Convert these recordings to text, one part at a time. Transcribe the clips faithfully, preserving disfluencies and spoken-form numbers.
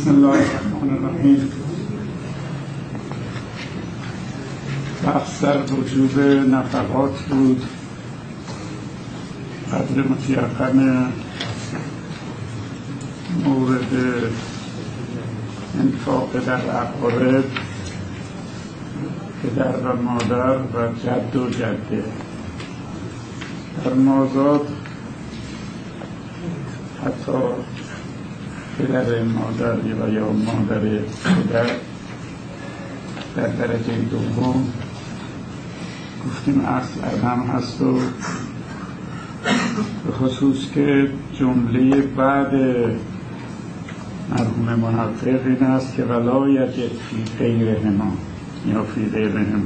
بسم الله الرحمن الرحیم. بحث در وجوب نفقات بود. قدر متیقن مورد انفاق در اقارب، پدر و مادر و جد و جده. در مازاد حتی پدر مادر و یا مادر پدر در درجه دوم گفتیم اصل هم هست و به خصوص که جمله بعد مرحوم محقق این است که ولا یجد فی غیرهما یا فی غیرهم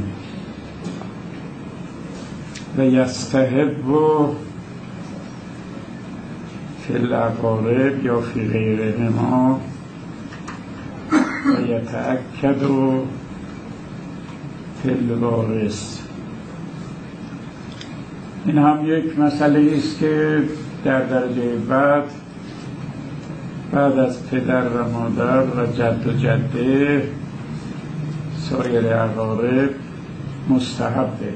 و یستحب و فی الاقارب یا فی غیرهما و یتأکد و فی الوارث. این هم یک مسئله است که در درجه بعد بعد از پدر و مادر و جد و جده سایر اقارب مستحبه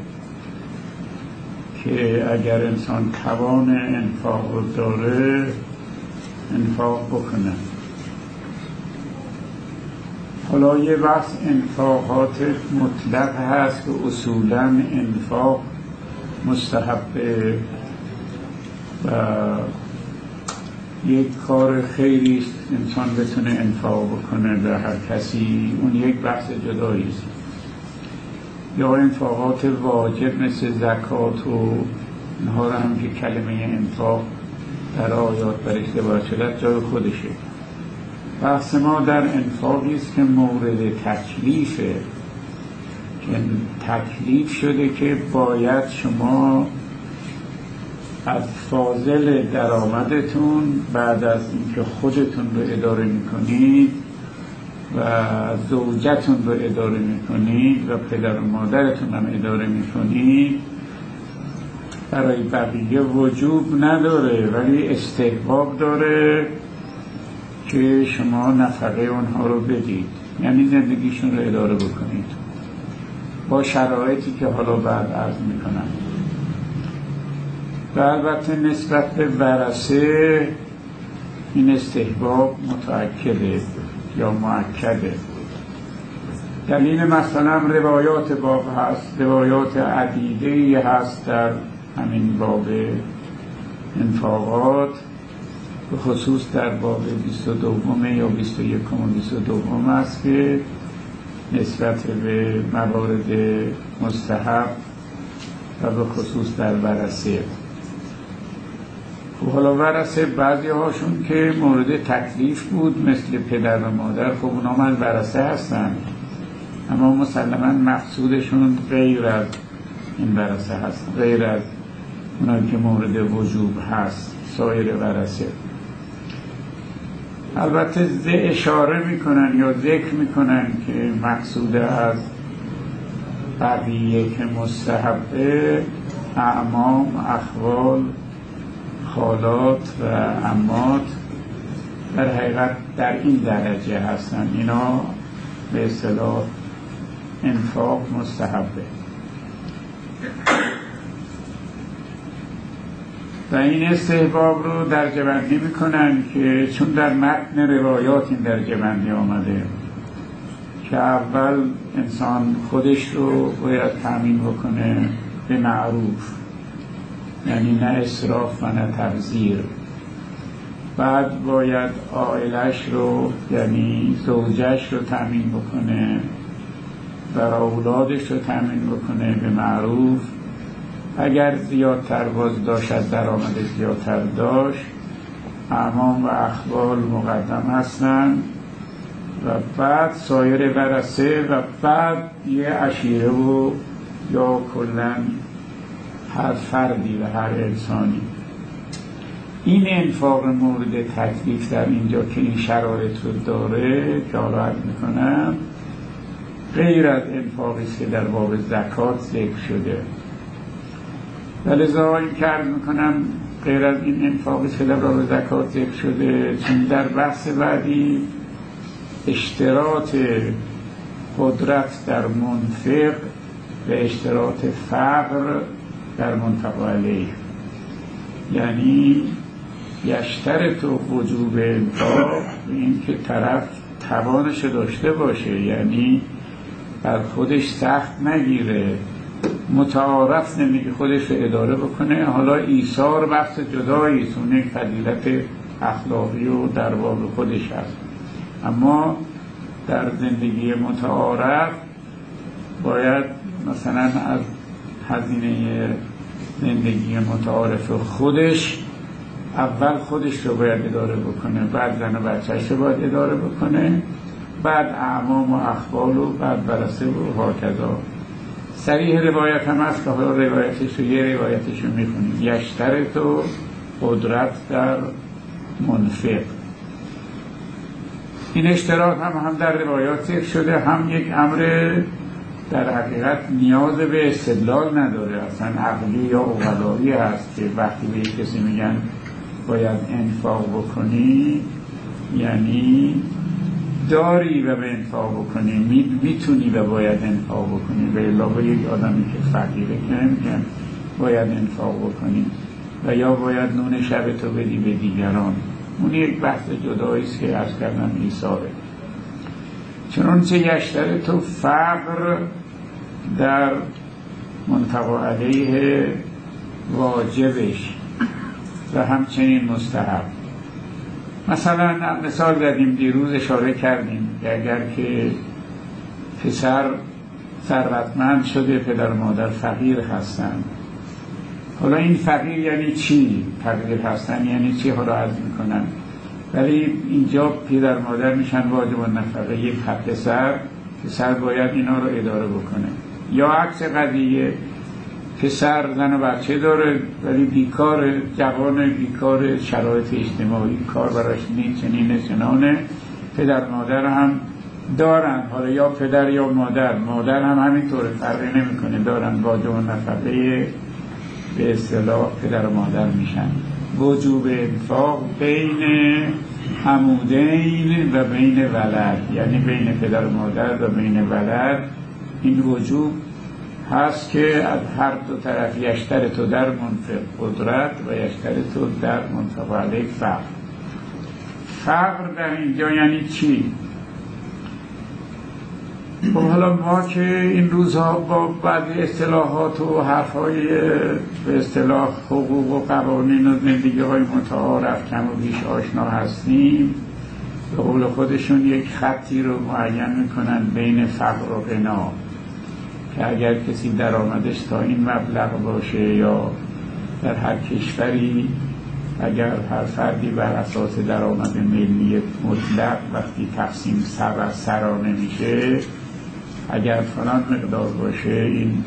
که اگر انسان توان انفاق رو داره انفاق بکنه. حالا یه بحث انفاقات مطلق هست که اصولاً انفاق مستحبه و یک کار خیری است انسان بتونه انفاق بکنه به هر کسی، اون یک بحث جدایی است. یا انفاقات واجب مثل زکات و اینها رو هم که کلمه انفاق در آیات برش روایت شده جای خودشه. بحث ما در انفاقی است که مورد تکلیفه، که تکلیف شده که باید شما از فاضل درآمدتون بعد از اینکه خودتون رو اداره میکنید و زوجتون رو اداره میکنید و پدر و مادرتون هم اداره میکنید، برای بقیه وجوب نداره ولی استحباب داره که شما نفقه اونها رو بدید، یعنی زندگیشون رو اداره بکنید با شرایطی که حالا بعد عرض میکنم. و البته نسبت به ورثه این استحباب متأکده یا مؤکده. دلیل مثلا روایات باب هست، روایات عدیده‌ای هست در همین باب انفاقات، به خصوص در باب بیست و دوم یا بیست و یکم و بیست و دوم است که نسبت به موارد مستحب و به خصوص در ورثه. خب حالا ورثه بعضی هاشون که مورد تکلیف بود مثل پدر و مادر، خب اونا من ورثه هستن اما مسلماً مقصودشون غیر از این ورثه هست، غیر از اونا که مورد وجوب هست سایر ورثه. البته اشاره میکنن یا ذکر میکنن که مقصود از بقیه که مستحبه اعمام، اخوال، خالات و عمات در حقیقت در این درجه هستن، اینا به اصطلاح انفاق مستحبه. و این استحباب رو درجه بندی میکنن که چون در متن روایات این درجه بندی آمده که اول انسان خودش رو باید تامین بکنه به معروف، یعنی نه اسراف و نه تبذیر، بعد باید عائلش رو یعنی زوجش رو تامین بکنه و اولادش رو تامین بکنه به معروف، اگر زیادتر باز داشت از درآمدش زیادتر داشت اعمام و اخوال مقدم هستن و بعد سایر ورثه و بعد یه عشیره و یا کلن هر فردی و هر انسانی. این انفاق مورد تکلیف در اینجا که این شرایط رو داره که حالا عرض میکنم غیر از انفاقی که در باب زکات ذکر شده. ولذا این که عرض میکنم غیر از این انفاقی که در باب زکات ذکر شده، چون در بحث بعدی اشتراط قدرت در منفق و اشتراط فقر در منطقه علیه، یعنی یشترط وجوب انفاق این که طرف توانش داشته باشه، یعنی بر خودش سخت نگیره، متعارف نمیگه خودش رو اداره بکنه. حالا ایثار بحث جدایی است، اون یک فضیلت اخلاقی و در باب خودش هست، اما در زندگی متعارف باید مثلا از هزینه زندگی متعارف خودش اول خودش رو باید اداره بکنه، بعد زن و بچه‌ش رو باید اداره بکنه، بعد اعمام و اخوال و بعد برسه و هاکذا. صریح روایت هم هست که حالا روایتش رو یه روایتش رو میخونیم، یشترط و قدرت در منفق. این اشتراط هم هم در روایات ذکر شده، هم یک امر در حقیقت نیاز به استدلال نداره، اصلا عقلی یا عقلایی هست که وقتی به یک کسی میگن باید انفاق بکنی یعنی داری و به انفاق بکنی، میتونی و باید انفاق بکنی، به علاوه یک آدمی که فقیره که نمیگن باید انفاق بکنی و یا باید نون شب تو بدی به دیگران. اون یک بحث جدایی است که عرض کردم ایثاره. چنانچه یشترط و فقر در منطقه علیه واجبش و همچنین مستحب. مثلا مثال زدیم دیروز اشاره کردیم که اگر که پسر ثروتمند شده پدر و مادر فقیر هستن، حالا این فقیر یعنی چی؟ فقیر هستن یعنی چی؟ حالا عرض میکنن، ولی اینجا پدر و مادر میشن واجب النفقه یک پسر، پسر باید اینا رو اداره بکنه. یا عکس قضیه، پسر زن و بچه داره ولی بیکار، جوان بیکار، شرایط اجتماعی کار براش نیست، چنینه چنانه، پدر مادر هم دارن، حالا یا پدر یا مادر، مادر هم همینطوره، فرقی نمیکنه، دارن واجب النفقه به اصطلاح پدر و مادر میشن. وجوب انفاق بین عمودین و بین ولد، یعنی بین پدر و مادر و بین ولد این وجوب هست که از هر دو طرف یشترط در منفق قدرت و یشترط در منفق علیه فقر. فقر در اینجا یعنی چی؟ خب حالا ما که این روزها با بعضی اصطلاحات و حرفهای به اصطلاح حقوق و قوانین و زندگی های متعارف کم و بیش آشنا هستیم، به قول خودشون یک خطی رو معین میکنن بین فقر و غنا، که اگر کسی درآمدش تا این مبلغ باشه یا در هر کشوری اگر هر فردی بر اساس درآمد ملی مطلق وقتی تقسیم سر سرانه میشه، اگر فلان مقدار باشه این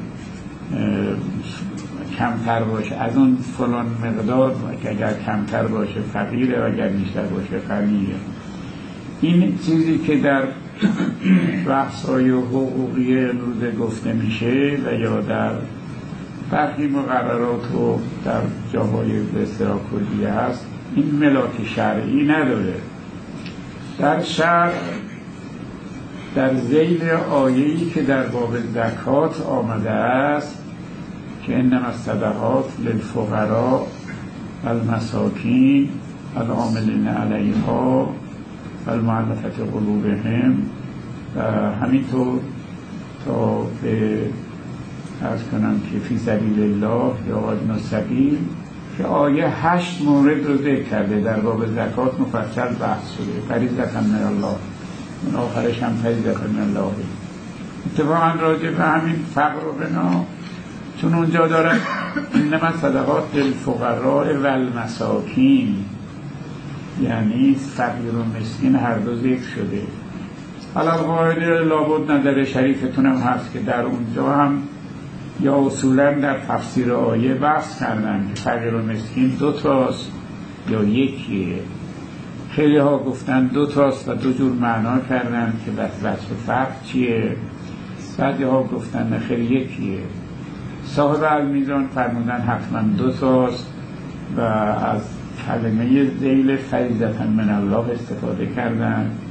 کمتر باشه از اون فلان مقدار، که اگر کمتر باشه فقیره و اگر بیشتر باشه غنیه. این چیزی که در بحث‌های حقوقی امروزه گفته میشه و یا در برخی مقررات و در جاهای به اصطلاح کلیه هست، این ملاک شرعی نداره. در شرع در ذیل آیه‌ای که در باب زکات آمده است که انما الصدقات للفقراء والمساکین والعاملین علیها والمؤلفة قلوبهم و همینطور تا به عرض کنم که فی سبیل الله یا ابن السبیل، که آیه هشت مورد رو ذکر کرده در باب زکات مفصل بحث شده. فریضة من الله، من آخرش هم فریضة من الله. اتفاقا راجع به همین فقر و غنا، چون اونجا دارن انما الصدقات للفقراء والمساکین، یعنی فقیر و مسکین هر دو ذکر شده. حالا قاعده لابد نظر شریفتون هم هست که در اونجا هم یا اصولا در تفسیر آیه بحث کردن که فقیر و مسکین دو تاست یا یکیه. خیلی ها گفتن دو تاست و دو جور معنا کردن که وجه فرق چیه. بعضی ها گفتن خیلی یکیه. صاحب المیزان فرمودن حتما دو تاست و از کلمه ذیل فریضة من الله استفاده کردن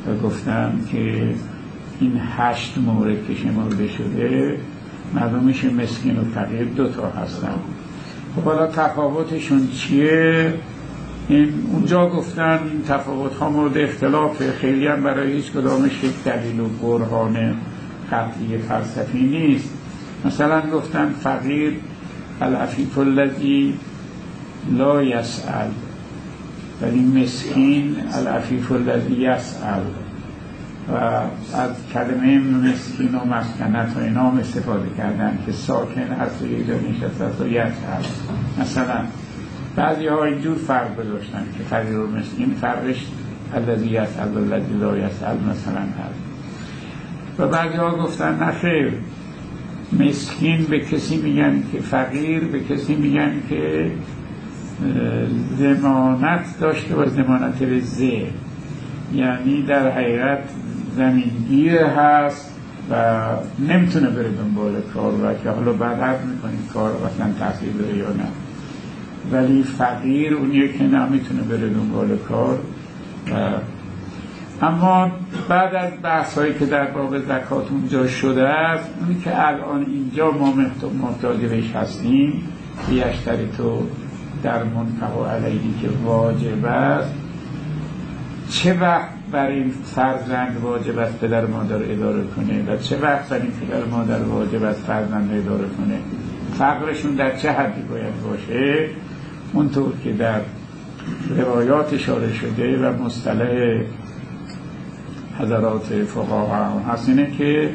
و گفتن که این هشت مورد که شمرده شده مردمش مسکین و فقیر دوتا هستن. خب حالا تفاوتشون چیه؟ این اونجا گفتن تفاوت ها مورد اختلاف، خیلی هم برای هیچ کدامش یک دلیل و برهان قطعی فلسفی نیست. مثلا گفتن فقیر العفیف الذی لا یسأل، ولی مسکین العفیف الذی یسأل. و از کلمه مسکین و مسکنت و اینا استفاده کردن که ساکن هست و یک جا نشسته و یسأل. مثلا بعضی ها اینجور فرق گذاشتن که فقیر و مسکین فرقش الذی یسأل و الذی لا یسأل مثلا هست. و بعضی ها گفتن نه خیر، مسکین به کسی میگن که فقیر به کسی میگن که ضمانت داشته و ضمانت رزق، یعنی در حقیقت زمینگیر هست و نمیتونه بره دنبال کار و که حالا بعد حد میکنید کار اصلا تحصیل داره یا نه، ولی فقیر اونیه که نمیتونه بره دنبال کار. اما بعد از بحث هایی که در باب زکات اونجا شده است، اونی که الان اینجا ما محتاج بهش هستیم بیشتری تو در منفق علیهی که واجب است، چه وقت برای این فرزند واجب است پدر مادر اداره کنه و چه وقت برای این پدر مادر واجب است فرزند اداره کنه، فقرشون در چه حدی باید باشه. اونطور که در روایات اشاره شده و مصطلح حضرات فقها هست اینه که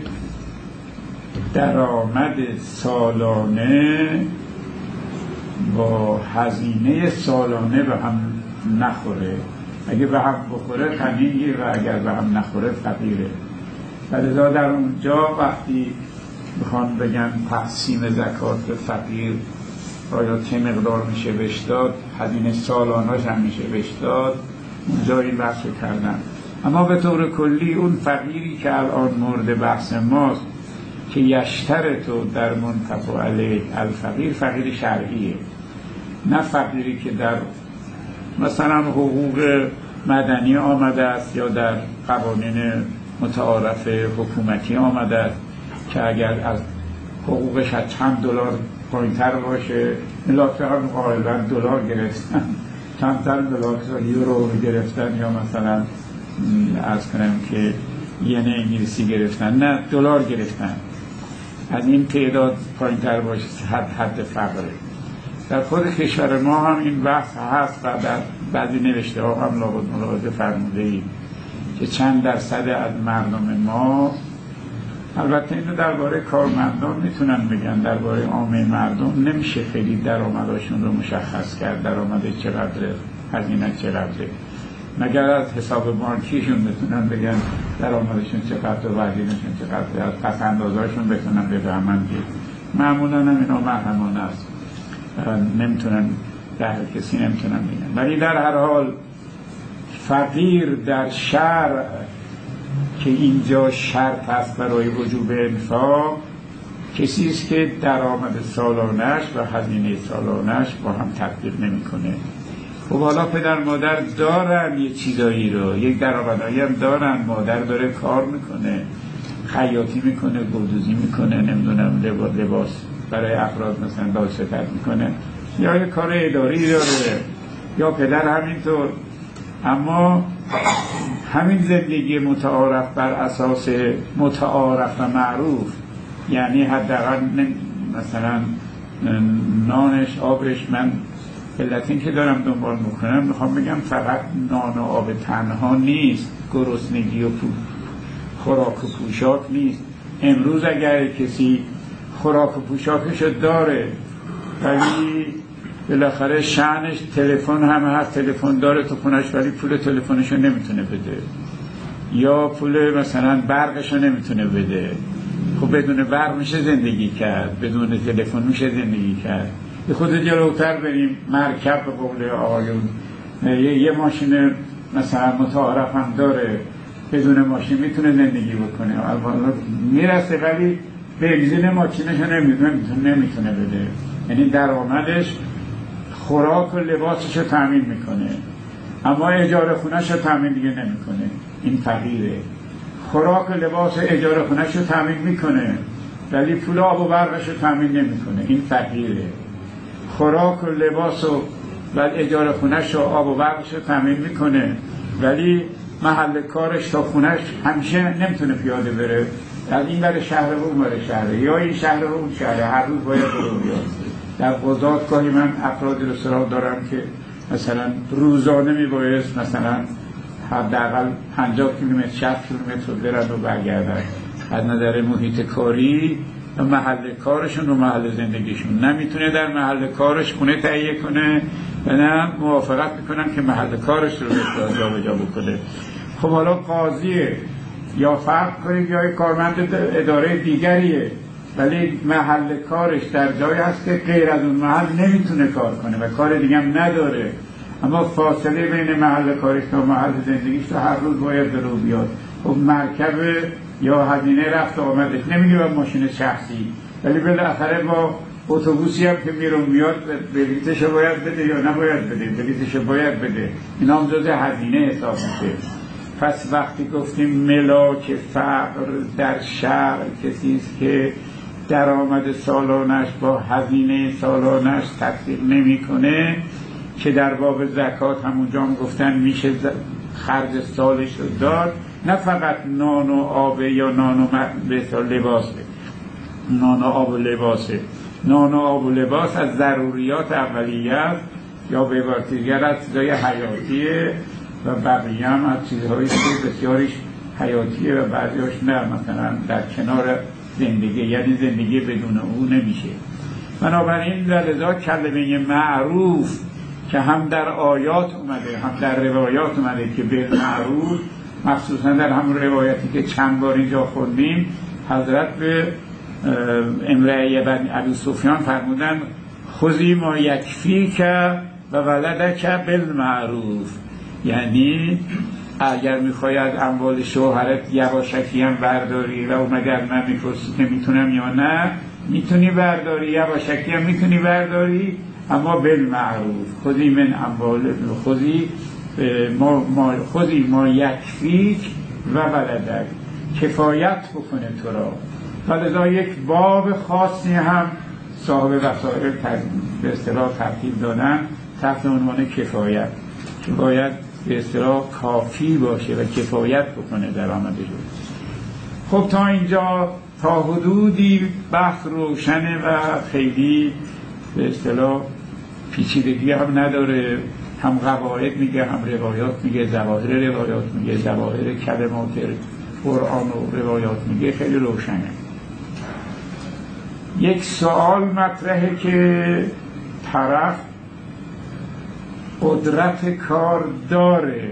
درآمد سالانه با هزینه سالانه به هم نخوره، اگه به هم بخوره غنیه و اگر به هم نخوره فقیره. لذا در اونجا وقتی بخوان بگن تقسیم زکات به فقیر آیا چه مقدار میشه بهش داد، هزینه سالانه‌اش هم میشه بهش داد، اونجا این بحث رو کردن. اما به طور کلی اون فقیری که الان مورد بحث ماست که یشترطو در منفق علیه الفقیر، فقیر شرعیه، نه فقیری که در مثلا حقوق مدنی آمده است یا در قوانین متعارف حکومتی آمده است که اگر از حقوقش از چند دلار پایین‌تر باشه، ملاکه ها غالبا دلار گرفتن، چند چند دلار یورو گرفتن یا مثلا از کنم که ین انگلیسی گرفتن، نه دلار گرفتن، از این تعداد پایین‌تر باشه حد حد فقره. در خود کشور ما هم این بحث هست و در بعضی نوشته ها هم لابد ملاحظه فرموده ایم که چند درصد از مردم ما، البته اینو درباره کارمندان میتونن بگن، درباره عامه مردم نمیشه خیلی درآمدشون رو مشخص کرد، درآمد چقدره، هزینه چقدره، مگر از حساب بانکیشون بتونن بگن درآمدشون چقدر و هزینهشون چقدره، از پس اندازه‌شون بتونن بفهمن که معمولا هم اینا محرمانه است، نمیتونن در کسی نمیتونن بگن. ولی در هر حال فقیر در شرع که اینجا شرط هست برای وجوب انفاق، کسی است که درآمد سالانش و هزینه سالانش با هم تطبیق نمیکنه. خب حالا پدر مادر دارن یه چیزایی رو، یک درآمدایی هم دارن، مادر داره کار میکنه، خیاطی میکنه، گلدوزی میکنه، نمیدونم لباس برای افراد مثلا داشتت میکنه، یا یه کار اداری داره، یا پدر همینطور. اما همین زندگی متعارف بر اساس متعارف و معروف، یعنی حداقل مثلا نانش آبش، من علت این که دارم دنبال میکنم میخوام بگم فقط نان و آب تنها نیست، گرسنگی و خوراک و پوشاک نیست. امروز اگر کسی خوراک و پوشاکشو داره ولی بالاخره شأنش تلفن هم هست، تلفن داره تو خونش ولی پول تلفنشو نمیتونه بده، یا پول مثلا برقشو نمیتونه بده، خب بدون برق میشه زندگی کرد، بدون تلفن میشه زندگی کرد. به خود جلوتر بریم، مرکب به قول آقایون یه, یه ماشین مثلا متعارف هم داره، بدون ماشین میتونه زندگی بکنه، البته میرسه ولی بنزین ماشینشو نمیتونه نمیتونه بده، یعنی درآمدش خوراک و لباسشو تامین میکنه اما اجاره خونه‌شو تامین دیگه نمیکنه. این فقیره. خوراک و لباس اجاره خونه‌ش رو تامین میکنه ولی پول آب و برقش رو تامین نمیکنه، این فقیره. خوراک و لباس و ولی اجاره خونه‌ش و آب و برقش رو تامین میکنه ولی محل کارش تا خونه‌ش همیشه نمیتونه پیاده بره، از این بره شهر و اون بره شهر، یا این شهر و اون شهر، هر روز باید برو بیاد. در قضات گاهی من افرادی رو سراغ دارم که مثلا روزانه میبایست مثلا حداقل پنجاه کیلومتر شصت کیلومتر برن و برگردن. از نظر محیط کاری و محل کارشون و محل زندگیشون نمیتونه در محل کارش خونه تهیه کنه و نه موافقت میکنن که محل کارش رو جا به جا بکنه. خب حالا قاضیه یا فرق کنید یا کارمند اداره دیگریه ولی محل کارش در جایی هست که غیر از اون محل نمیتونه کار کنه و کار دیگه هم نداره، اما فاصله بین محل کارش تا محل زندگیش تو هر روز باید به رو بیاد. خب مرکب یا هزینه رفت آمدش نمیگه با ماشین شخصی ولی بالاخره با اتوبوسی هم که میرون میاد بلیتش باید بده یا نباید بده، بلیتش باید بده، اینا هم جز هزینه حساب میشه. پس وقتی گفتیم ملاک فقر در شهر کسی است که درآمد سالانش با هزینه سالانش تطبیق نمیکنه، که در باب زکات همونجا هم گفتن میشه خرج سالش رو داد، نه فقط نان و آب یا نان و لباسه، نان و آب و لباسه. نان و آب و لباس از ضروریات اولیه است یا به عبارت دیگر از چیزهای حیاتیه و بقیه هم از چیزهایی که بسیاریش حیاتیه و بعضیاش نه، مثلا در کنار زندگی، یعنی زندگی بدون او نمیشه. بنابراین لذا کلمه معروف که هم در آیات اومده هم در روایات اومده که بالمعروف، مخصوصا در همون روایتی که چند بار اینجا خوندیم، حضرت به امرأه بن ابی سفیان فرمودن خذی ما یکفیک و ولدک بالمعروف، یعنی اگر میخوای از اموال شوهرت یواشکی هم برداری و اون اگر من میپرسی که میتونم یا نه، میتونی برداری، یواشکی هم میتونی برداری، اما بالمعروف. خذی من اموال خذی ما, ما خذی ما یکفیک و ولدک، کفایت بکنه تو را. ولذا یک باب خاصی هم صاحب وسائل به اصطلاح ترتیب دادن تحت عنوان کفایت، که باید به اصطلاح کافی باشه و کفایت بکنه در آمده شد. خب تا اینجا تا حدودی بحث روشنه و خیلی به اصطلاح پیچیدگی هم نداره، هم قواعد میگه هم روایات میگه، ظواهر روایات میگه، ظواهر کلمات قرآن و روایات میگه، خیلی روشنه. یک سوال مطرحه که طرف قدرت کار داره،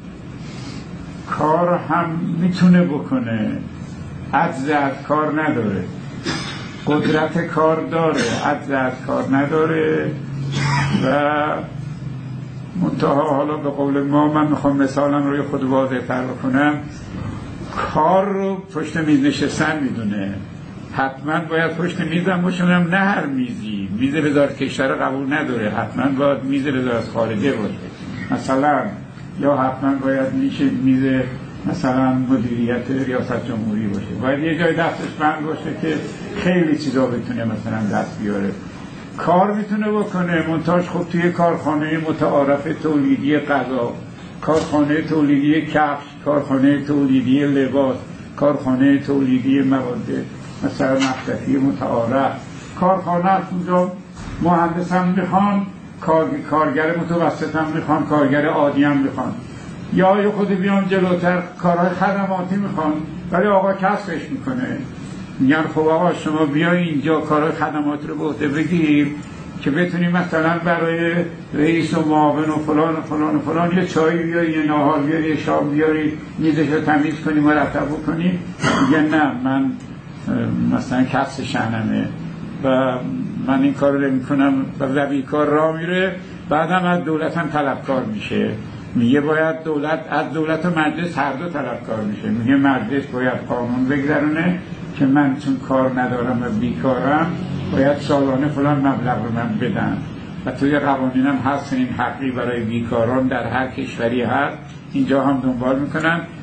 کار هم میتونه بکنه، عجز از کار نداره، قدرت کار داره، عجز از کار نداره و منتها حالا به قول ما، من میخوام مثالم روی خود واضح تر بکنم، کار رو پشت میز نشستن میدونه، حتما باید پشت میزم باشونم، نه هر میزی، میز وزارت کشور قبول نداره، حتما باید میز وزارت خارجه باشه مثلا، یا حتما باید میشه میز مثلا مدیریت ریاست جمهوری باشه، باید یه جای دستش بند باشه که خیلی چیزا بتونه مثلا دست بیاره. کار میتونه بکنه، منتاج خب توی کارخانه متعارف تولیدی غذا، کارخانه تولیدی کفش، کارخانه تولیدی لباس، کارخانه تولیدی مواد مثلا مصرفی متعارف، کارخانه هست اونجا مهندس هم میخوان، کار... کارگر متوسط هم میخوان، کارگر عادی هم میخوان، یا یه خود بیان جلوتر کارهای خدماتی میخوان ولی آقا کسبش میکنه، میگن خب آقا شما بیا اینجا کارهای خدمات رو به عهده بگیر که بتونی مثلا برای رئیس و معاون و فلان و فلان و فلان یه چای بیاری، یه ناهار بیاری، یه شام بیاری، میزش رو تمیز کنی، مرتب بکنی. میگن نه من مثلا کسب شأنمه و من این کار رو نمی‌کنم و زبی کار راه میره، بعدم از دولت هم طلبکار میشه. میگه باید دولت از دولت و مجلس هر دو طلبکار میشه. میگه مجلس باید قانون بگذرونه که من چون کار ندارم و بیکارم باید سالانه فلان مبلغ رو من بدن و توی قوانین هم هست این حقی برای بیکاران در هر کشوری هست، اینجا هم دنبال میکنن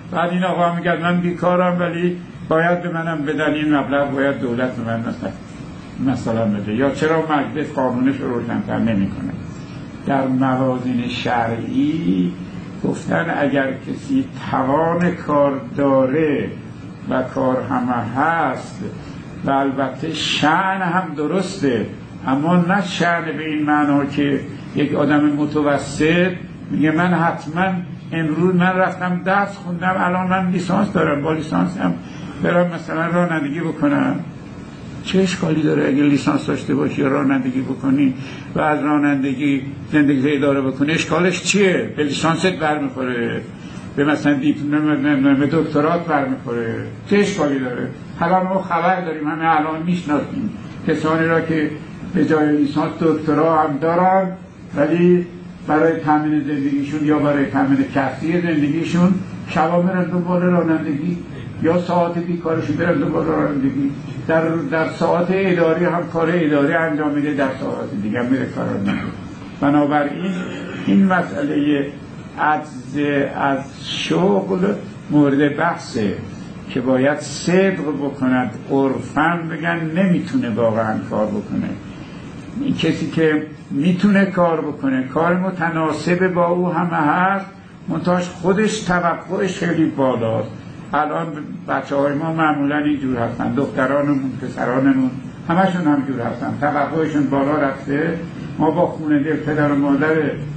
بعد این آقا میگه من بیکارم ولی باید به منم بدن این مبلغ، باید دولت به من مثلا مثلا بده، یا چرا مجلس قانونش رو روشن‌تر نمی‌کنه. در موازین شرعی گفتن اگر کسی توان کار داره و کار همه هست و البته شأن هم درسته، اما نه شأن به این معنا که یک آدم متوسط میگه من حتما امروز من رفتم درس خوندم الان من لیسانس دارم، با لیسانس هم برم مثلا رانندگی بکنم. چه اشکالی داره اگه لیسانس داشته باشی رانندگی بکنی و از رانندگی زندگی اداره بکنی؟ اشکالش چیه؟ به لیسانست برمیخوره، به مثلا دیپلم به دکترات برمیخوره، چه اشکالی داره؟ حالا ما خبر داریم، همه الان میشناسیم کسانی را که به جای لیسانس دکترا هم دارن ولی برای تامین زندگیشون یا برای تامین کسری زندگیشون شبا میرن دنبال رانندگی یا ساعت بیکارشون برن دنبال رانندگی. در در ساعت اداری هم کار اداری انجام میده، در ساعت دیگه میره کار نمیده. بنابراین این مسئله عجز از شغل مورد بحثه که باید صدق بکند. عرفاً بگن نمیتونه واقعا کار بکنه. این کسی که میتونه کار بکنه، کار متناسب با او همه هست، منتهاش خودش توقعش خیلی بالاست. الان بچه های ما معمولا اینجور هستن، دخترانمون، پسرانمون همشون همجور هستن، توقعشون بالا رفته. ما با خونه دل پدر و مادر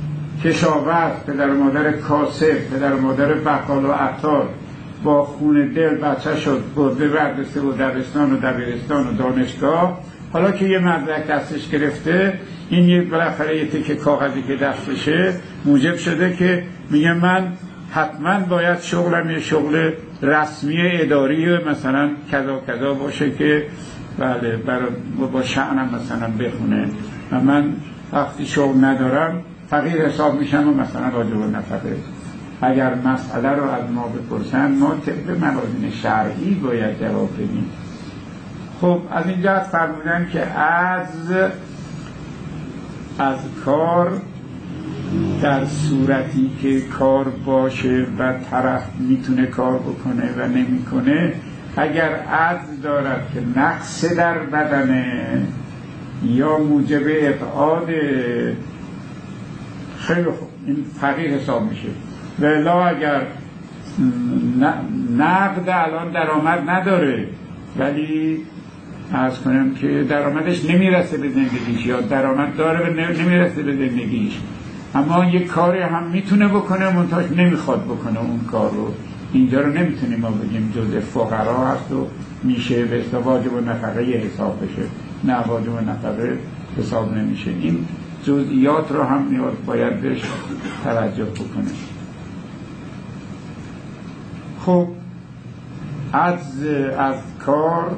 کشاورز، پدر و مادر کاسب، پدر و مادر بقال و عطار با خونه دل بچه شد برده بردسته و دبستان و دبیرستان و دانشگاه. حالا که یه مدرک دستش گرفته، این یه بالاخره یه تکه کاغذی که دستشه موجب شده که میگه من حتما باید شغلم یه شغل رسمی اداری مثلا کذا کذا باشه که بله برای با شأنم مثلا بخونه و من وقتی شغل ندارم فقیر حساب میشم و مثلا واجب نفقه. اگر مسئله رو از ما بپرسن ما طبق موازین شرعی باید جواب بدیم. خب از اینجا فرمودن که از از کار در صورتی که کار باشه و طرف میتونه کار بکنه و نمیکنه، اگر عجز دارد که نقص در بدنه یا موجب ابعاد، خیلی خوب این فقیر حساب میشه. ولی اگر نقد الان درآمد نداره ولی عرض کنم که درآمدش نمیرسه به زندگیش، یا درآمد داره و نمیرسه به زندگیش، اما یک کاری هم میتونه بکنه منتهاش نمیخواد بکنه اون کار رو، اینجا رو نمیتونیم ما بگیم جزء فقرا هست و میشه به حساب واجب و نفقه حساب بشه. نه، واجب و نفقه حساب نمیشه. این جزئیات رو هم باید بهش توجه بکنه. خب از از کار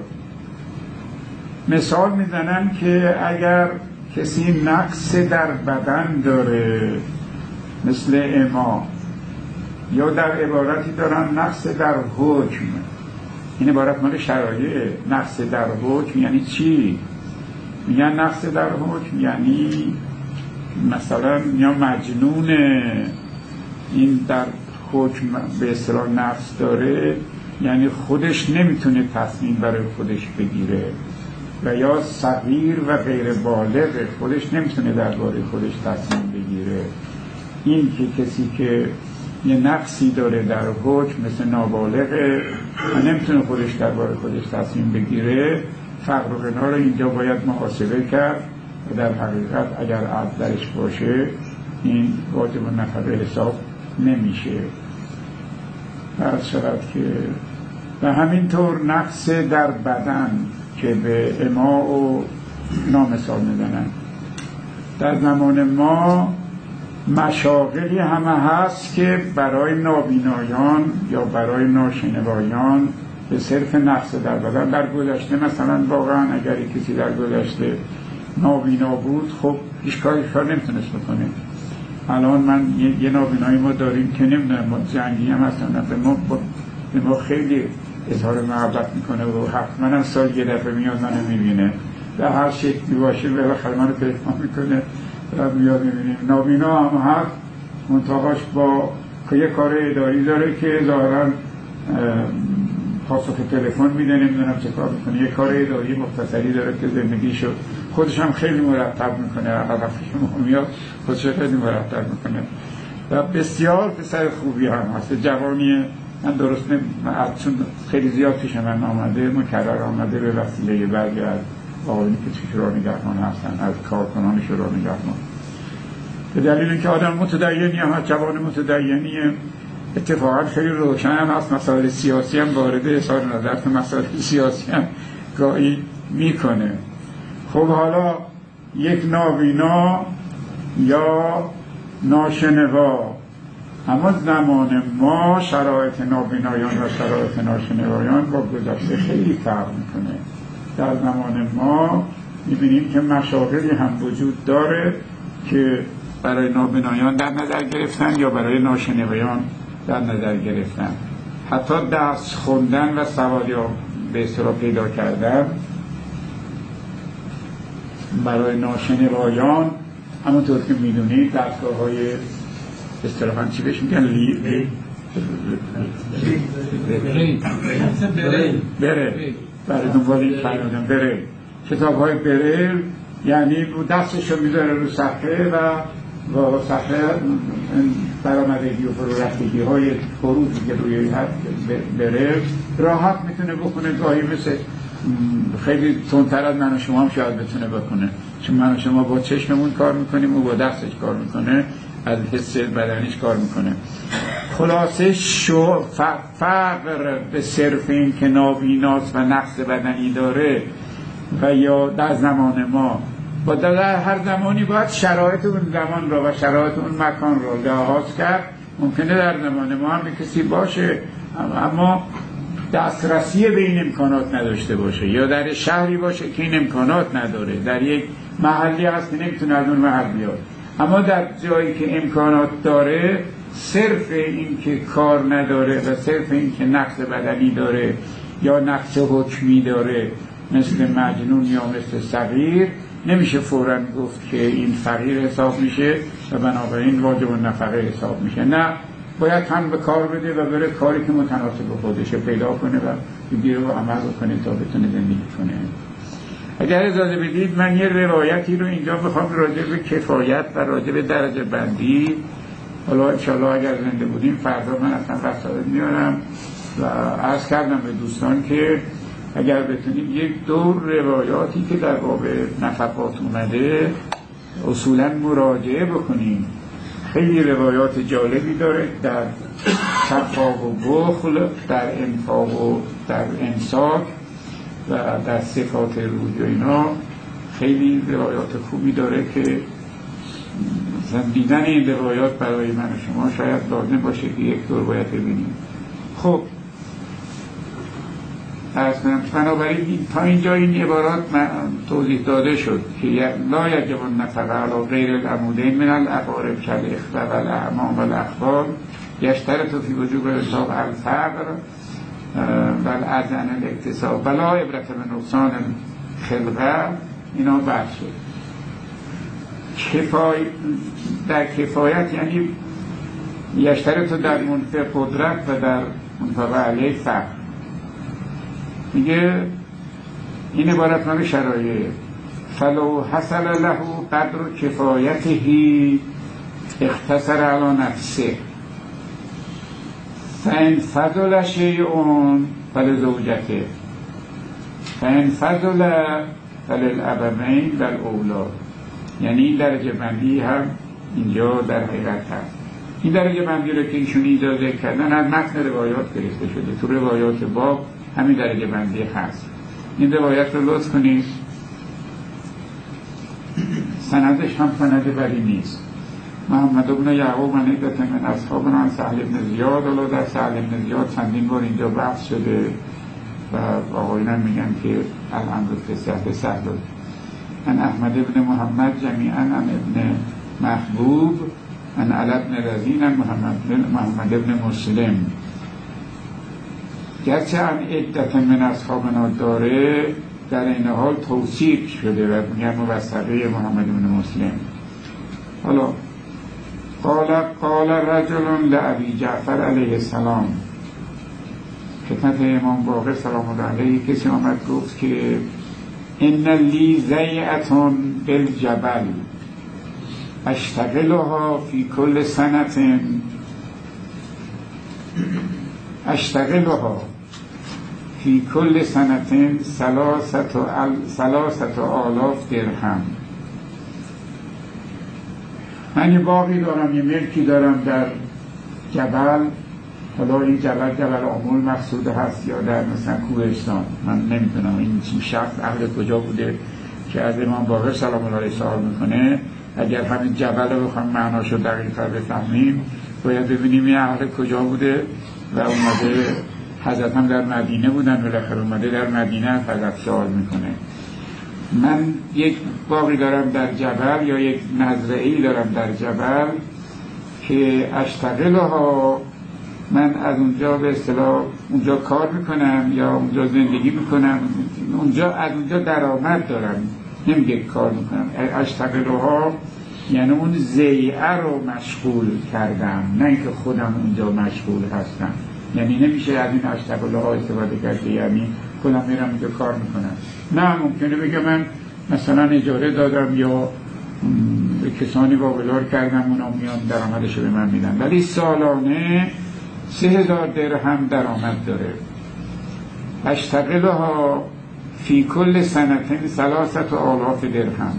مثال میزنم که اگر کسی نقص در بدن داره مثل اما، یا در عبارتی دارن نقص در حکم. این عبارت مال شرایع. نقص در حکم یعنی چی؟ میگن نقص در حکم یعنی مثلا یا مجنونه، این در حکم به اصطلاح نقص داره، یعنی خودش نمیتونه تصمیم برای خودش بگیره، و یا صغیر و غیر بالغ، خودش نمیتونه درباره خودش تصمیم بگیره. این که کسی که یه نقصی داره در حکم مثل نابالغه و نمیتونه خودش درباره خودش تصمیم بگیره، فقر و غنا رو اینجا باید محاسبه کرد و در حقیقت اگر عدل درش باشه این واجب و نفقه حساب نمیشه. عرض شود که و همینطور نقص در بدن که به اما و نامثال میزنن. در زمان ما مشاغلی همه هست که برای نابینایان یا برای ناشنوایان به صرف نقص در بدن. در گذشته مثلا واقعا اگر کسی در گذشته نابینا بود خب هیچ کاری کار نمیتونست بکنه. الان من یه, یه نابینایی ما داریم که نمیدونم ما جنگی هم هستن به ما, به ما خیلی اظهار محبت میکنه و حتما هم سال یه دفعه میاد منو میبینه و هر شکلی باشه بالاخره منو پیدا میکنه و میاد میبینیم. نابینا هم هست منطقهاش با یه کار اداری داره که ظاهرا پاسخ تلفن میده، نمیدونم چه کار میکنه، یه کار اداری مختصری داره که زندگیشو خودش هم خیلی مرتب میکنه، هدفش مهمیات خودش خیلی مرتب میکنه و بسیار پسر خوبی هم هست. جوانی من درست نمیدونم چون خیلی زیاد پیش من آمده، مکرر آمده به وسیله بعضی از آقایونی که تو شورای نگهبان هستن، از کارکنان شورای نگهبان، به دلیل اینکه آدم متدینی هم هست، جوان متدینی، اتفاقا خیلی روشن هم هست، مسائل سیاسی هم وارد اظهار نظر تو مسائل سیاسی هم گاهی میکنه. خب حالا یک نابینا یا ناشنوا، اما زمان ما شرایط نابینایان و شرایط ناشنوایان با گذشته خیلی فرق میکنه. در زمان ما میبینیم که مشاغلی هم وجود داره که برای نابینایان در نظر گرفتن یا برای ناشنوایان در نظر گرفتن. حتی درس خوندن و سوادی به اصطلاح پیدا کردن برای ناشنوایان، همونطور که میدونید دستگاه های اصطلاحاً چی بهش میگن؟ لی بره بره برای دنبال این فرمودن بره کتاب های بره، یعنی دستشو میذاره رو صفحه و و صفحه برآمدگی و فرو رفتگی های حروفی که روی بره راحت میتونه بکنه، گاهی مثل خیلی تندتر از من و شما هم شاید بتونه بکنه، چون من و شما با چشممون کار میکنیم و با دستش کار میکنه، از حس بدنیش کار میکنه. خلاصه شو فرق به صرف این که نابیناست و نقص بدنی داره و یا در زمان ما با در هر زمانی باید شرایط اون زمان را و شرایط اون مکان را لحاظ کرد. ممکنه در زمان ما هم کسی باشه اما دسترسی به این امکانات نداشته باشه، یا در شهری باشه که این امکانات نداره، در یک محلی هست که نمیتونه از اون محل بیاد، اما در جایی که امکانات داره صرف این که کار نداره و صرف این که نقص بدنی داره یا نقص حکمی داره مثل مجنون یا مثل صغیر، نمیشه فوراً گفت که این فقیر حساب میشه و بنابراین واجب النفقه حساب میشه. نه، باید هم به کار بده و بره کاری که متناسب به خودشه پیدا کنه و دیگه رو عمل بکنه تا بتونه زندگی کنه. اگر اجازه بدید من یه روایتی رو اینجا بخوام راجع به کفایت و راجع به درجه بندی، حالا انشاءالله اگر زنده بودیم فردا من اصلا رساله میارم و عرض کردم به دوستان که اگر بتونید یک دور روایاتی که در باب نفقات اومده اصولا مراجعه بکنیم. خیلی روایات جالبی داره در شفاق و بخل، در انفاق و در امساک و در صفات روی و اینا. خیلی روایات خوبی داره که دیدن این روایات برای من و شما شاید لازم باشه که یک دور باید ببینیم. خب بنابراین تا اینجا این عبارات توضیح داده شد که لا یجب النفقه علی غیر العمودین من الاقارب کالاخوه و الاعمام و الاخوال یشترط فی وجوب حساب الفقر و الاذن الاکتساب ولا عبرت به نقصان خلقه. اینا بحث شد. کفای در کفایت یعنی یشترط در منفع قدرت و در منفع علیه فقر. میگه این عبارت نام شرایع فلو حصل له قدر کفایته اختصر علی نفسه فان فضل شیء فلزوجته فان فضل فللابوین والاولاد. یعنی این درجه بندی هم اینجا در حقیقت هست. این درجه بندی رو که ایشون ایجاد کردن از متن روایات گرفته شده. تو روایات باب همین درجه بندی هست. این روایت رو لطف کنید. سندش هم سند بدی نیست. محمد ابن یعقوب من عدت من اصحابنا سهل ابن زیاد، حالا در سهل ابن زیاد چندین بار اینجا بحث شده و آقایان میگن که الحمد لله سهل من احمد ابن محمد جمیعا ان ابن محبوب ان علی ابن رزین محمد محمد ابن مسلم. گرچه هم عدت من اصحابنا داره در این حال توصیف شده و میگن موثقه محمد ابن مسلم. حالا قال قال رجل لأبی جعفر علیه السلام خدمت امام باقر سلام الله علیه کسی آمد گفت که ان لی ضیعة بالجبل اشتغلها فی کل سنة اشتغلها فی کل سنة ثلاثة آلاف درهم. من یه باقی دارم، یه ملکی دارم در جبل، حالا این جبل جبل آمول مقصود هست یا در مثلا کوهستان، من نمیدونم این شخص اهل کجا بوده که از امام باقر سلام الله علیه سوال میکنه. اگر همین جبل رو بخوام معناشو دقیق‌تر بفهمیم باید ببینیم این اهل کجا بوده و اومده، حضرت هم در مدینه بودن بالاخره اومده در مدینه از حضرت سوال میکنه. من یک باقی دارم در جبل یا یک مزرعه‌ای دارم در جبل که اشتغلها، من از اونجا به اصطلاح اونجا کار میکنم یا اونجا زندگی میکنم، اونجا از اونجا درآمد دارم، نمیگه کار میکنم. اشتغلها یعنی اون ضیعه رو مشغول کردم، نه اینکه خودم اونجا مشغول هستم. یعنی نمیشه از این اشتغلها استفاده کرد یعنی خودم میرم اونجا کار میکنم. نه، ممکنه بگم من مثلا اجاره دادم یا به کسانی واگذار کردم اونا میان درآمدش رو به من میدن، ولی سالانه سه هزار درهم درآمد داره. اشتغلها فی کل سنة ثلاثة آلاف درهم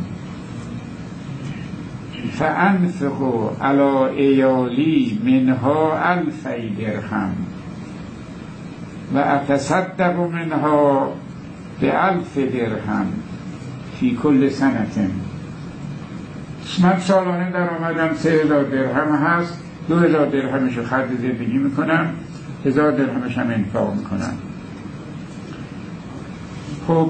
فانفق علی ایالی منها الفی درهم و اتصدق منها به الف درهم فی کل سنة. من سالانه درآمدم سه هزار درهم هست، دو هزار درهمش رو خرج زندگی میکنم، هزار درهمش هم انفاق میکنم. خب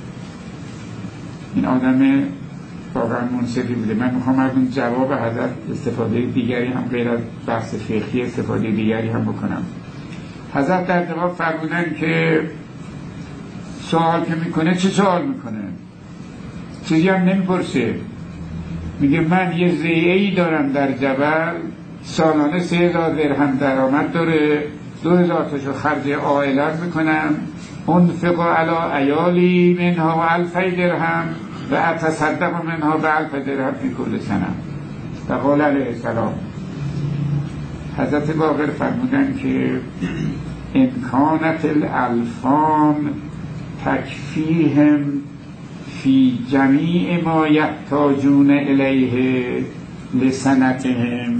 این آدم واقعا منصفی بوده. من میخوام از اون جواب حضرت استفاده دیگری هم غیر از بحث فقهی استفاده دیگری هم بکنم. حضرت در جواب فرمودن که سوال که میکنه چه سوال میکنه؟ چیزی هم نمیپرسه، میگه من یه ضیعه‌ای دارم در جبل، سالانه سه هزار درهم درآمد داره، دو هزار تاشو خرج عائلت میکنم، انفق علی عیالی منها و الفی درهم و اتصدق منها به الف درهم فی کل سنه. و قال علیه السلام حضرت باقر فرمودن که امکانت الالفان تکفیهم فی جمیع ما یحتاجون الیه لسنتهم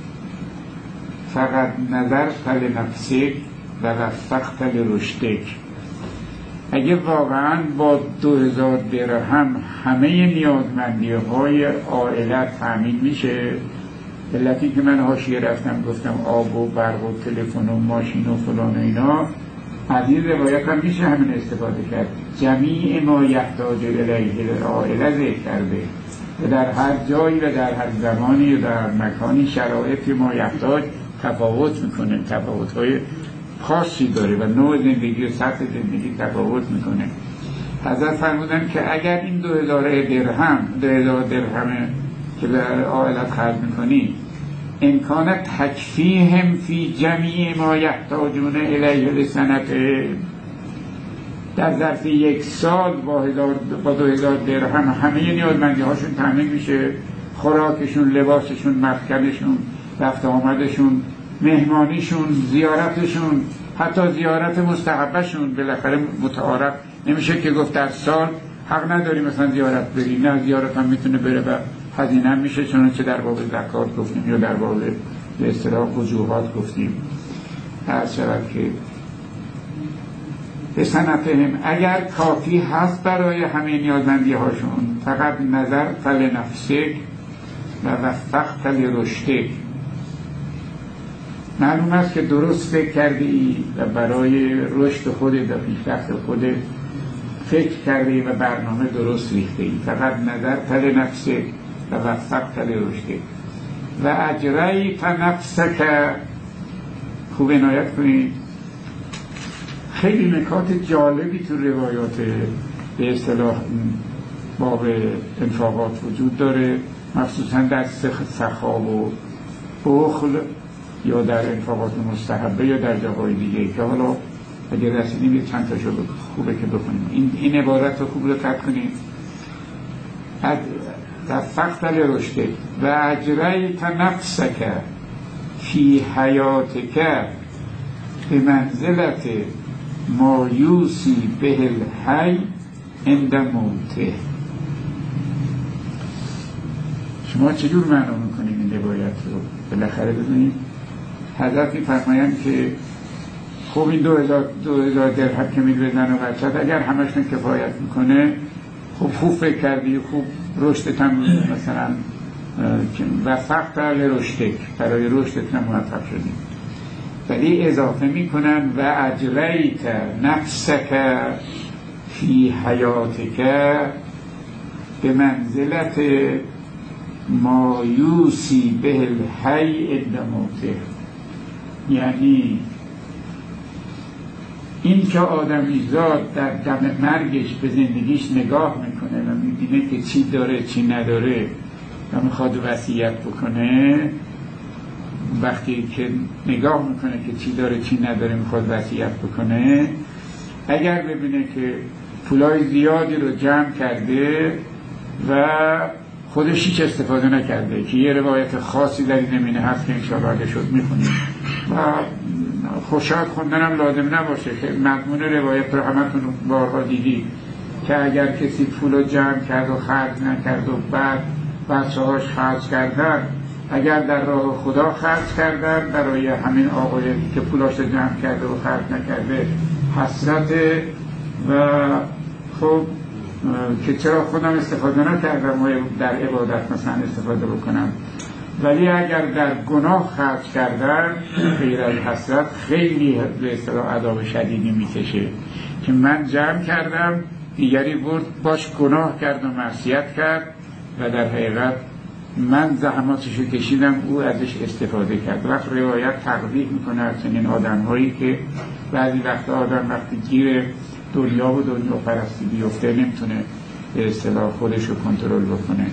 فقط نظرت لنفسک و وفقت لرشدک. اگه واقعا با دو هزار درهم همه نیازمندی های عائلت تامین میشه، علتی که من حاشیه رفتم گفتم آب و برق و تلفن و ماشین و فلان و اینا، از این روایت هم میشه همین استفاده کرد. جمیع ما یحتاج الیه عائله ذکر کرده و در هر جایی و در هر زمانی و در هر مکانی شرایط ما یحتاج تفاوت میکنه، تفاوت‌های خاصی داره و نوع زندگی و سطح زندگی تفاوت میکنه. حضرت فرمودن که اگر این دو هزار درهم دو هزار درهم که در عائلت خرج میکنی امکان تکفیهم فی جمیع ما یحتاجون الیه لسنته، در ظرف یک سال با, هزار با دو هزار درهم همه نیازمندی هاشون تامین میشه، خوراکشون، لباسشون، مسکنشون، رفت آمدشون، مهمانیشون، زیارتشون، حتی زیارت مستحبشون. بالاخره متعارف نمیشه که گفت در سال حق نداری مثلا زیارت بری، نه زیارت هم میتونه بره و هزینه هم میشه، چنانچه در باب زکات گفتیم یا در باب به اصطلاح وجوهات گفتیم. هر شود که به سنتهم اگر کافی هست برای همه نیازمندی هاشون، فقط نظر فل نفسک و وفقت لرشدک. معلوم است که درست فکر کردی و برای رشد خودت و پیشرفت خودت فکر کردی و برنامه درست ریختی. فقط نظر فل نفسک و وفقت لرشدک و اجریت نفسک. خوب عنایت کنید، خیلی نکات جالبی تو روایات به اصطلاح باب انفاقات وجود داره، مخصوصا در سخا و بخل یا در انفاقات مستحبه یا در جاهای دیگه که حالا اگر رسیدیم یه چند تاشو خوبه که بکنیم. این, این عبارت رو خوب دقت کنیم. رفقت لرشدک و اجریت نفسک فی حیاتک به منزلت ما یوسی به الحی عند موته. شما چجور معنا میکنید این روایت رو؟ بالاخره ببینید حضرت میفرمایند که خب این دو هزار دو هزار درهم که میدوزن و بچت اگر همشون کفایت میکنه، خب خوب فکر کردی، خوب رشدت هم مثلا وفقت لرشدک، برای رشدت هم موفق شدی. ولی اضافه میکنن و اجریت نفسک فی حیاتک به منزلت ما یوسی به الحی عند موته. یعنی این که آدمیزاد در دم مرگش به زندگیش نگاه میکنه و میبینه که چی داره چی نداره و میخواد وصیت بکنه، وقتی که نگاه میکنه که چی داره چی نداره میخواد وصیت بکنه، اگر ببینه که پولای زیادی رو جمع کرده و خودش هیچ استفاده نکرده، که یه روایت خاصی در این زمینه هست که انشاءالله اگه شد میخونیم و خوشحال خوندنم لازم نباشه که مضمون روایت رو همتون بارها دیدید که اگر کسی پول رو جمع کرد و خرج نکرد و بعد بچه هاش خرج کردن، اگر در راه خدا خرج کردن برای همین آقایی که پولاش رو جمع کرده و خرج نکرده حسرت و خب که چرا خودم استفاده نکردم و در عبادت مثلا استفاده بکنم. ولی اگر در گناه خرج کردن غیر از حسرت خیلی به اصطلاح عذاب شدیدی میکشه که من جمع کردم دیگری برد باش گناه کرد و معصیت کرد و در حقیقت من زحماتشو کشیدم او ازش استفاده کرد. وقت روایت تقبیح میکنه از این آدم هایی که بعضی وقت آدم وقتی گیر دنیا و دنیا پرستی بیفته نمیتونه به اصطلاح خودشو کنترل بکنه.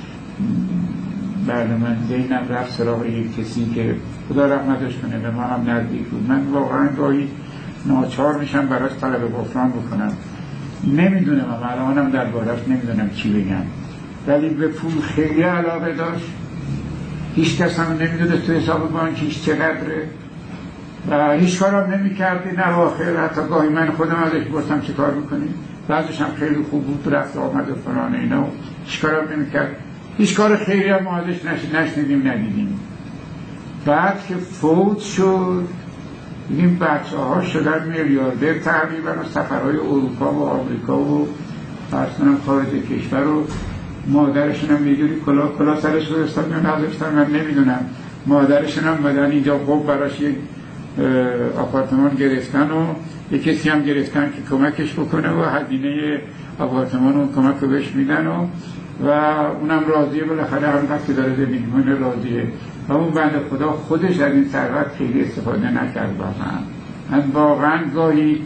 بله من زینب رفت سراغ یک کسی که خدا رحمتش کنه به ما هم نزدیک بود. من واقعا گاهی ناچار میشم براش طلب غفران بکنم، نمیدونم و الانم دربارش نمیدونم چی بگم، ولی به پول خیلی علاقه داشت، هیچ کس هم نمیدونه تو حساب بانکیش چقدره و هیچ کارم نمیکردی نه آخر. حتی گاهی من خودم ازش گفتم چه کار میکنی، بعضش هم خیلی خوب بود رفت آمد و فلان اینا، هیچ کارم نمیکرد، هیچ کار خیلی هم ما ازش نشنیدیم ندیدیم. بعد که فوت شد این بچه ها شدن میلیاردر تقریبا و سفرهای اروپا و آمریکا و فرسونم خارج کشور و مادرشون هم یه جوری کلا کلا سرش رو استاد نذاشتن، من نمیدونم مادرشون هم بدن اینجا خوب براش یک آپارتمان گرفتن و یک کسی هم گرفتن که کمکش بکنه و هزینه آپارتمان رو کمک رو بهش میدن و و اونم راضیه، بالاخره هم که داره زندگی کنه راضیه و اون بنده خدا خودش از این ثروت خیلی استفاده نکرد. واقعا من واقعا گاهی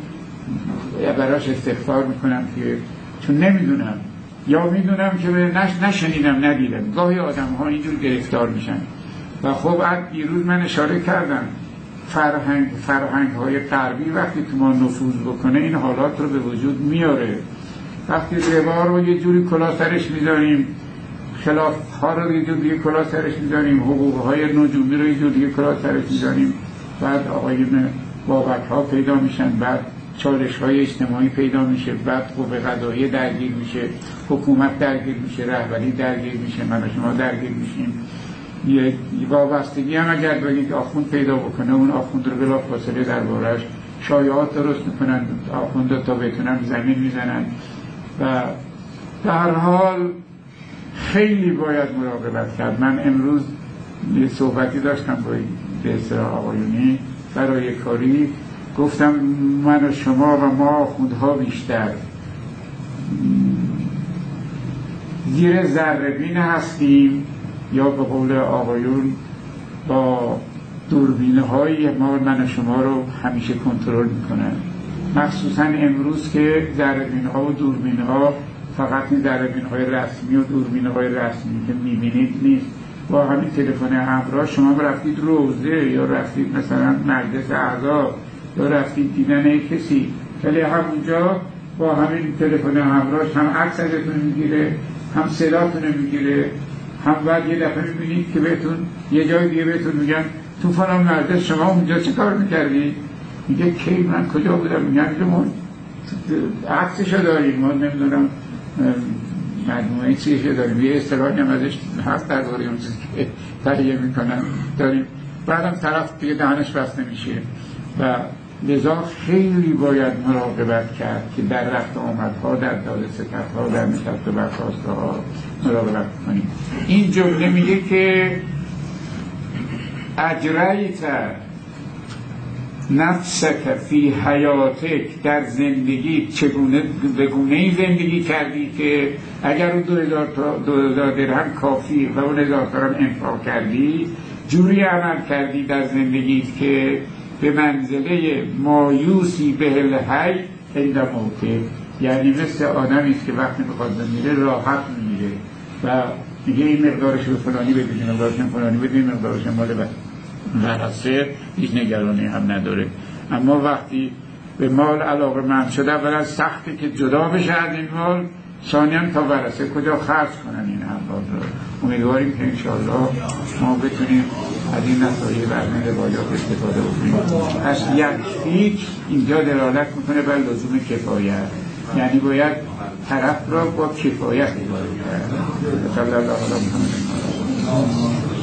براش استغفار میکنم که چون نمیدونم یا میدونم که نش نشنیدم ندیدم، گاهی آدم ها اینجور گرفتار میشن و خب از دیروز من اشاره کردم فرهنگ فرهنگ های غربی وقتی که ما نفوذ بکنه این حالات رو به وجود میاره. وقتی ربا رو یه جوری کلا سرش میذاریم، خلاف ها رو یه جوری کلا سرش میذاریم، حقوق های نجومی رو یه جوری کلا سرش میذاریم، بعد آقایون بابک ها پیدا میشن، بعد چالش های اجتماعی پیدا میشه، بعد قوه قضاییه درگیر میشه، حکومت درگیر میشه، رهبری درگیر میشه، من و شما درگیر میشیم. یه وابستگی هم اگر بگید آخوند پیدا بکنه اون آخوند رو بلا فاصله دربارش شایعات درست میکنن، آخوند رو تا بتونن زمین میزنن و در حال خیلی باید مراقبت کرد. من امروز یه صحبتی داشتم با به اصطلاح آقایونی برای کاری، گفتم من و شما و ما آخوندها بیشتر زیر ذره‌بین هستیم یا به قول آقایون با دوربینه های ما من و شما رو همیشه کنترل میکنن، مخصوصا امروز که ذره‌بین ها و دوربینه ها فقط این ذره‌بین های رسمی و دوربینه های رسمی که میبینید نیست. با همین تلفن همراه شما رفتید روزه یا رفتید مثلا مجلس اعضا یا رفتید دیدن کسی، ولی همونجا با همین تلفن همراهش هم عکس ازتون میگیره، هم صداتون میگیره، هم بعد یه دفعه میبینید که بهتون یه جای دیگه بهتون میگن تو فلان مرده شما اونجا چه کار میکردی؟ میگه کی من کجا بودم؟ میگن که ما عکسشو داریم، ما نمیدونم مجموعه چیزشو داریم، یه اصطلاحی هم ازش هست در دوره اون چیزی که تهیه میکنن داریم. بعدم طرف دیگه دهنش بسته میشه و لذا خیلی باید مراقبت کرد که در رفت آمدها، در داد ستدها، در نشست و برخاسته ها مراقبت کنیم. این جمله میگه که اجریت نفسک فی حیاتک، در زندگی چگونه بگونه زندگی کردی که اگر اون دو هزار دو هزار درهم کافی و اون هزار درهم انفاق کردی، جوری عمل کردی در زندگیت که به منزله مایوسی به الحی عند موته، یعنی مثل آدمی است که وقتی میخواد بمیره راحت میمیره و میگه این مقدارش رو فلانی بدید، این مقدارش رو فلانی بدید، این مقدارش مال ورثه، هیچ نگرانی هم نداره. اما وقتی به مال علاقه مند شده، اولا سخته که جدا بشه از این مال، ثانیاً تا ورثه کجا خرج کنن این اموال رو. امیدواریم که انشاءالله ما بتونیم از این نتایج و از این روایات استفاده بکنیم. پس یکفیک اینجا دلالت میکنه بر لزوم کفایت، یعنی باید طرف را با کفایت اداره کرد. صلی الله علیه و سلم.